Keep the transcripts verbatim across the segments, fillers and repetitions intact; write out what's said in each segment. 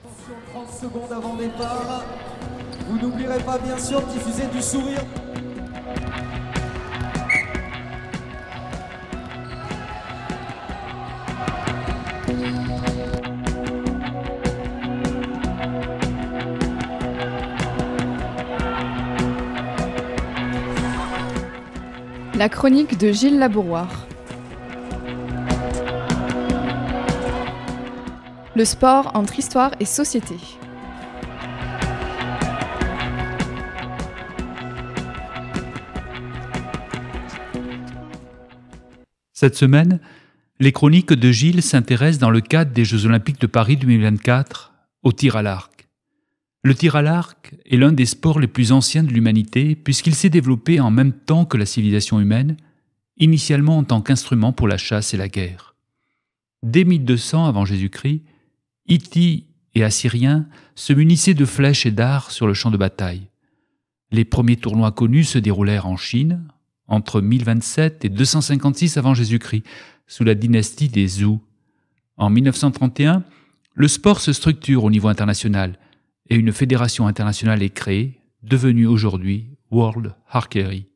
Attention, trente secondes avant départ. Vous n'oublierez pas bien sûr de diffuser du sourire. La chronique de Gilles Labouroire. Le sport entre histoire et société. Cette semaine, les chroniques de Gilles s'intéressent dans le cadre des Jeux Olympiques de Paris deux mille vingt-quatre au tir à l'arc. Le tir à l'arc est l'un des sports les plus anciens de l'humanité puisqu'il s'est développé en même temps que la civilisation humaine, initialement en tant qu'instrument pour la chasse et la guerre. Dès mille deux cents avant Jésus-Christ, Hittites et Assyriens se munissaient de flèches et d'arcs sur le champ de bataille. Les premiers tournois connus se déroulèrent en Chine, entre mille vingt-sept et deux cent cinquante-six avant Jésus-Christ, sous la dynastie des Zhou. En mille neuf cent trente et un, le sport se structure au niveau international et une fédération internationale est créée, devenue aujourd'hui World Archery.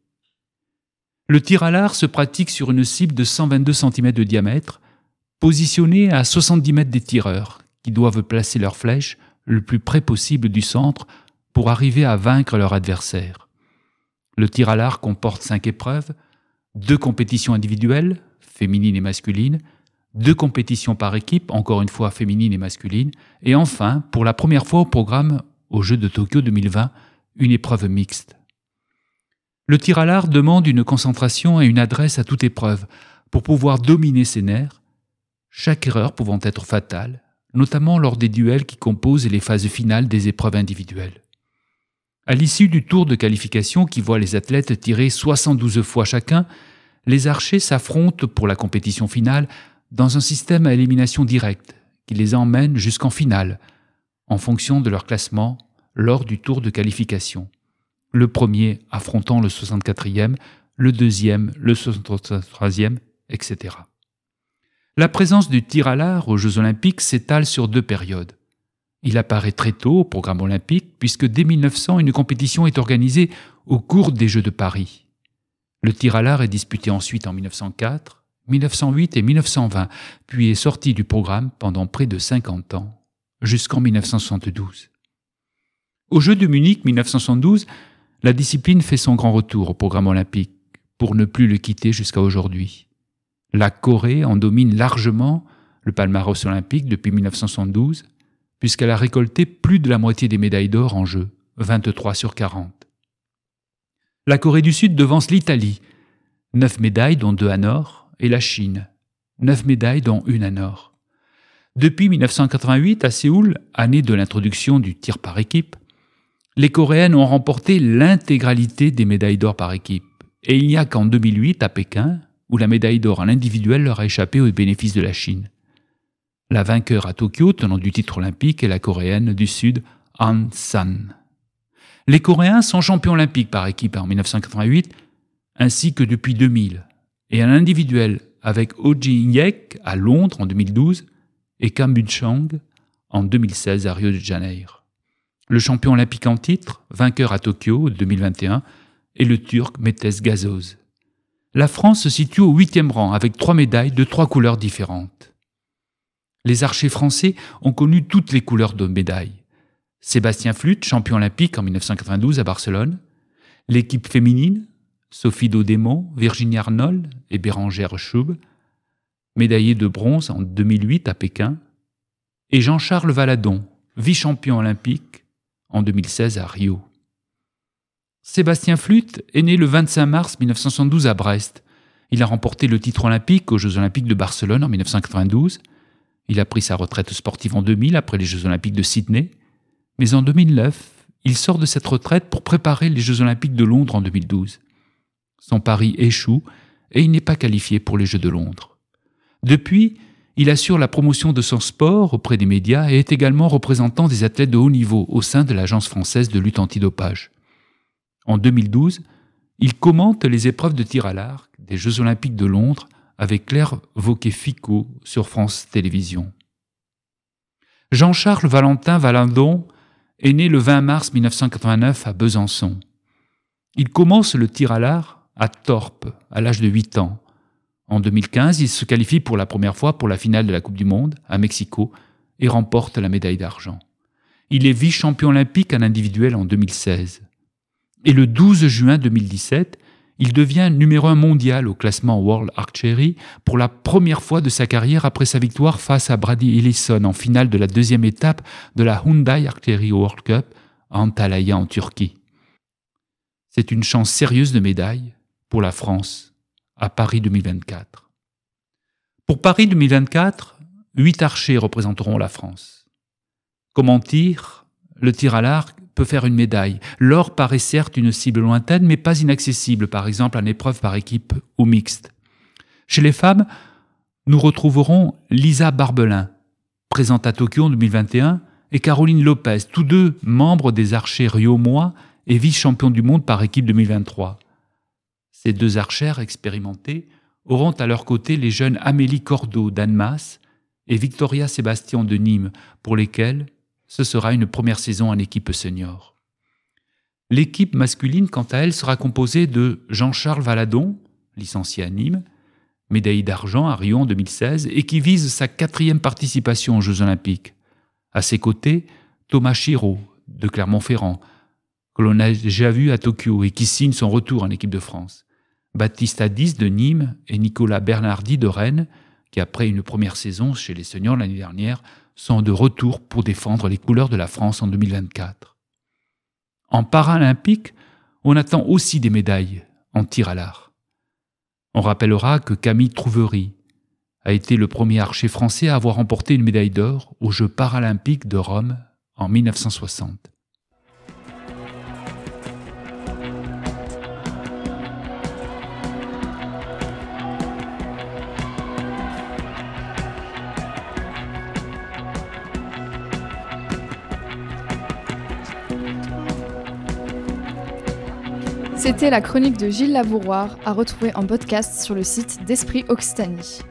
Le tir à l'arc se pratique sur une cible de cent vingt-deux centimètres de diamètre, positionnée à soixante-dix mètres des tireurs, qui doivent placer leurs flèches le plus près possible du centre pour arriver à vaincre leur adversaire. Le tir à l'arc comporte cinq épreuves, deux compétitions individuelles, féminines et masculines, deux compétitions par équipe, encore une fois féminines et masculines, et enfin, pour la première fois au programme aux Jeux de Tokyo deux mille vingt, une épreuve mixte. Le tir à l'arc demande une concentration et une adresse à toute épreuve pour pouvoir dominer ses nerfs, chaque erreur pouvant être fatale, notamment lors des duels qui composent les phases finales des épreuves individuelles. À l'issue du tour de qualification qui voit les athlètes tirer soixante-douze fois chacun, les archers s'affrontent pour la compétition finale dans un système à élimination directe qui les emmène jusqu'en finale, en fonction de leur classement lors du tour de qualification. Le premier affrontant le soixante-quatrième, le deuxième le soixante-troisième, et cetera. La présence du tir à l'arc aux Jeux Olympiques s'étale sur deux périodes. Il apparaît très tôt au programme olympique puisque dès mille neuf cents, une compétition est organisée au cours des Jeux de Paris. Le tir à l'arc est disputé ensuite en mille neuf cent quatre, mille neuf cent huit et mille neuf cent vingt, puis est sorti du programme pendant près de cinquante ans, jusqu'en mille neuf cent soixante-douze. Aux Jeux de Munich mille neuf cent soixante-douze, la discipline fait son grand retour au programme olympique, pour ne plus le quitter jusqu'à aujourd'hui. La Corée en domine largement le palmarès olympique depuis mille neuf cent soixante-douze, puisqu'elle a récolté plus de la moitié des médailles d'or en jeu, vingt-trois sur quarante. La Corée du Sud devance l'Italie, neuf médailles dont deux en or, et la Chine, neuf médailles dont une en or. Depuis mille neuf cent quatre-vingt-huit, à Séoul, année de l'introduction du tir par équipe, les Coréennes ont remporté l'intégralité des médailles d'or par équipe, et il n'y a qu'en deux mille huit, à Pékin, où la médaille d'or en individuel leur a échappé au bénéfice de la Chine. La vainqueur à Tokyo, tenant du titre olympique, est la Coréenne du Sud, Han San. Les Coréens sont champions olympiques par équipe en mille neuf cent quatre-vingt-huit, ainsi que depuis deux mille, et en individuel avec Oh Ji-hyek à Londres en deux mille douze et Kim Bum-chang en deux mille seize à Rio de Janeiro. Le champion olympique en titre, vainqueur à Tokyo deux mille vingt et un, est le Turc Metes Gazoz. La France se situe au huitième rang avec trois médailles de trois couleurs différentes. Les archers français ont connu toutes les couleurs de médailles. Sébastien Flute, champion olympique en mille neuf cent quatre-vingt-douze à Barcelone. L'équipe féminine, Sophie Daudémont, Virginie Arnold et Bérangère Choub, médaillée de bronze en deux mille huit à Pékin. Et Jean-Charles Valadon, vice-champion olympique en deux mille seize à Rio. Sébastien Flute est né le vingt-cinq mars mille neuf cent soixante-douze à Brest. Il a remporté le titre olympique aux Jeux Olympiques de Barcelone en mille neuf cent quatre-vingt-douze. Il a pris sa retraite sportive en deux mille après les Jeux Olympiques de Sydney. Mais en deux mille neuf, il sort de cette retraite pour préparer les Jeux Olympiques de Londres en deux mille douze. Son pari échoue et il n'est pas qualifié pour les Jeux de Londres. Depuis, il assure la promotion de son sport auprès des médias et est également représentant des athlètes de haut niveau au sein de l'Agence française de lutte antidopage. En deux mille douze, il commente les épreuves de tir à l'arc des Jeux Olympiques de Londres avec Claire Wauquiez-Ficot sur France Télévisions. Jean-Charles Valentin Valadon est né le vingt mars mille neuf cent quatre-vingt-neuf à Besançon. Il commence le tir à l'arc à Torp, à l'âge de huit ans. En deux mille quinze, il se qualifie pour la première fois pour la finale de la Coupe du Monde, à Mexico, et remporte la médaille d'argent. Il est vice-champion olympique en individuel en deux mille seize. Et le douze juin deux mille dix-sept, il devient numéro un mondial au classement World Archery pour la première fois de sa carrière après sa victoire face à Brady Ellison en finale de la deuxième étape de la Hyundai Archery World Cup à Antalya en Turquie. C'est une chance sérieuse de médaille pour la France à Paris deux mille vingt-quatre. Pour Paris deux mille vingt-quatre, huit archers représenteront la France. Comme en tir, le tir à l'arc peut faire une médaille. L'or paraît certes une cible lointaine, mais pas inaccessible, par exemple en épreuve par équipe ou mixte. Chez les femmes, nous retrouverons Lisa Barbelin, présente à Tokyo en deux mille vingt et un, et Caroline Lopez, tous deux membres des archers riomois et vice-champions du monde par équipe deux mille vingt-trois. Ces deux archères expérimentées auront à leur côté les jeunes Amélie Cordeau d'Annemasse et Victoria Sébastien de Nîmes, pour lesquelles ce sera une première saison en équipe senior. L'équipe masculine, quant à elle, sera composée de Jean-Charles Valadon, licencié à Nîmes, médaille d'argent à Rio en deux mille seize, et qui vise sa quatrième participation aux Jeux Olympiques. À ses côtés, Thomas Chiraud, de Clermont-Ferrand, que l'on a déjà vu à Tokyo et qui signe son retour en équipe de France. Baptiste Hadis de Nîmes et Nicolas Bernardi de Rennes, qui après une première saison chez les seniors l'année dernière, sont de retour pour défendre les couleurs de la France en deux mille vingt-quatre. En paralympique, on attend aussi des médailles en tir à l'arc. On rappellera que Camille Trouvery a été le premier archer français à avoir remporté une médaille d'or aux Jeux paralympiques de Rome en mille neuf cent soixante. C'était la chronique de Gilles Labouroir, à retrouver en podcast sur le site d'Esprit Occitanie.